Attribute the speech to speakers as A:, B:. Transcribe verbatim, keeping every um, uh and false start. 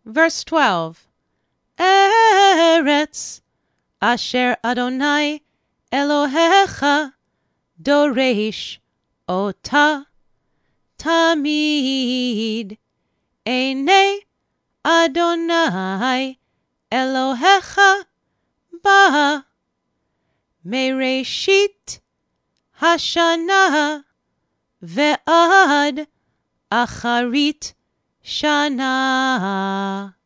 A: Verse twelve. Eretz asher Adonai Elohecha doresh ota tamid. Einei Adonai Elohecha ba mereshit hashana ve'ad acharit shana.